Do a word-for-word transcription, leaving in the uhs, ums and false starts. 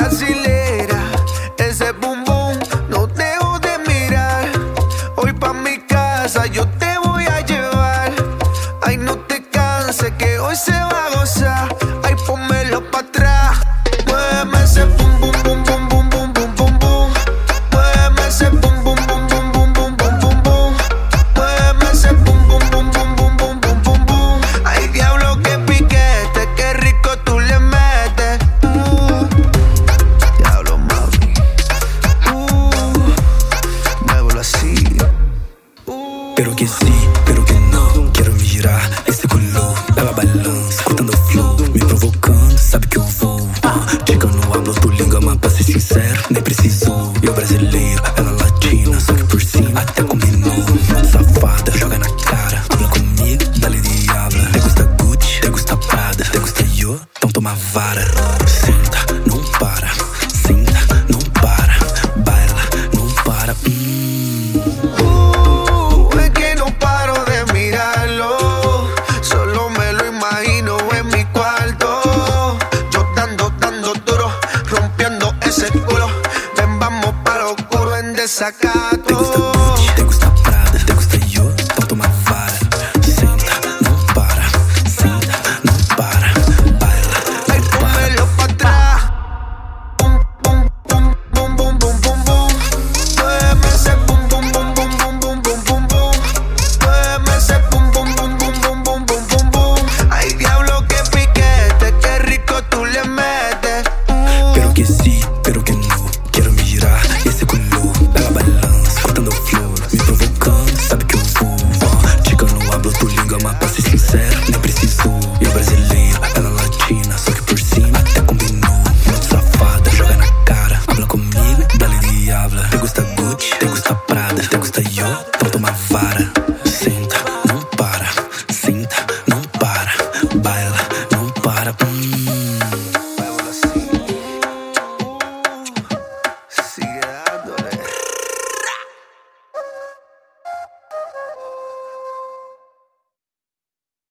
brasilera, ese boom boom, no dejo de mirar. Hoy pa' mi casa yo te voy a llevar. Ay, no te canses que hoy se va a gozar. Ay, pónmelo pa' atrás. Muéveme ese boom boom boom boom boom boom boom boom boom. Muéveme ese boom boom boom boom boom boom boom boom boom. Muéveme ese boom boom boom boom boom boom boom boom boom. Ay, diablo, qué piquete, qué rico tú le metes. Uh, diablo, mami. Uh, muévelo así. Uh. Pero que sí, pero que não. Quero me girar, esse color, ela balança, escutando o flow, me provocando, sabe que eu vou. Uh, Chica, não hablo tu língua, mas pra ser sincero, nem precisou. Eu brasileiro, ela latina, só que por cima até combinou. Safada, joga na cara, habla comigo, dale diabla. Te gusta Gucci, te gusta Prada, te gusta yo, então toma vara.